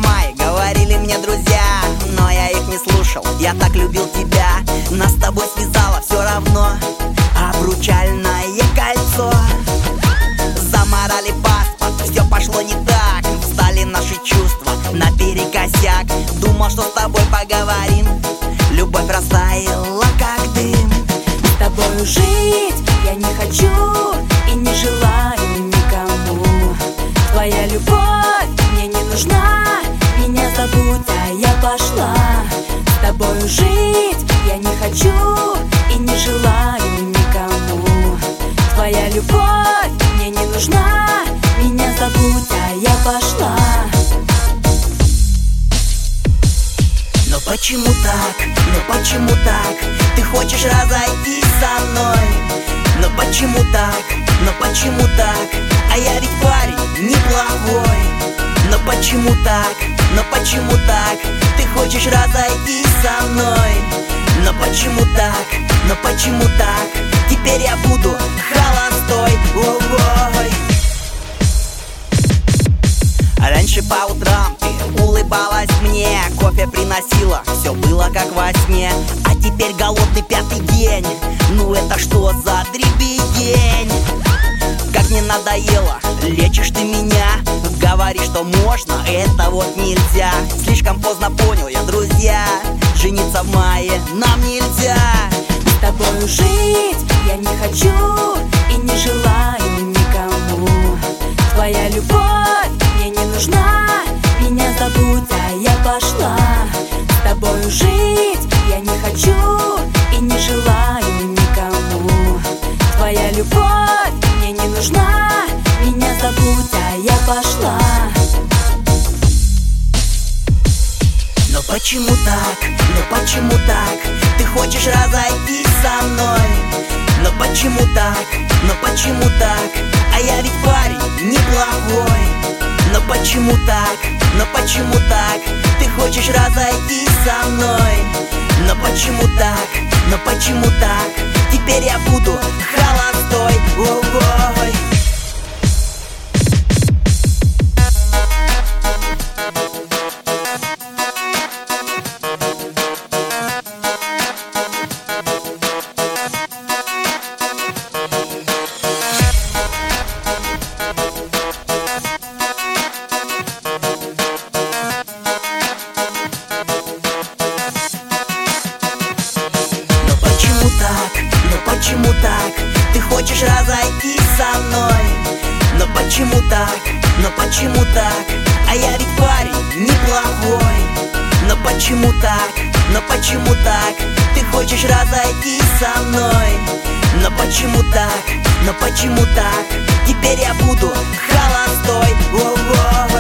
май, говорили мне друзья, но я их не слушал. Я так любил тебя, нас с тобой связало все равно обручальное кольцо. Заморали паспорт, все пошло не так. Встали наши чувства наперекосяк. Думал, что с тобой поговорим, любовь растаяла как дым. С тобою жить я не хочу и не желаю никому. Твоя любовь мне не нужна, меня забудь, а я пошла. С тобою жить я не хочу и не желаю никому. Твоя любовь мне не нужна, меня забудь, а я пошла. Но почему так, но почему так? Ты хочешь разойтись со мной? Но почему так, но почему так? А я ведь парень неплохой. Но почему так, но почему так? Ты хочешь разойтись со мной? Но почему так, но почему так? Теперь я буду холостой. Ой. Раньше по утрам ты улыбалась мне, кофе приносила, все было как во сне. А теперь голодный пятый день, ну это что за дребедень? Как мне надоело, лечишь ты меня, говоришь, что можно, это вот нельзя. Слишком поздно понял я, друзья, жениться в мае нам нельзя. С тобою жить я не хочу и не желаю никому. Твоя любовь мне не нужна, меня забудь, а я пошла. С тобою жить я не хочу и не желаю никому. Твоя любовь мне не нужна, меня забудь, а я пошла. Но почему так, но почему так? Ты хочешь разойтись со мной? Но почему так, но почему так? А я ведь парень неплохой. Но почему так, но почему так? Ты хочешь разойтись со мной? Но почему так, но почему так? Теперь я буду холостой. Ой. Почему так? Ты хочешь разойтись со мной? Но почему так? Но почему так? А я ведь парень неплохой. Но почему так? Но почему так? Ты хочешь разойтись со мной? Но почему так? Но почему так? Теперь я буду холостой. Ой.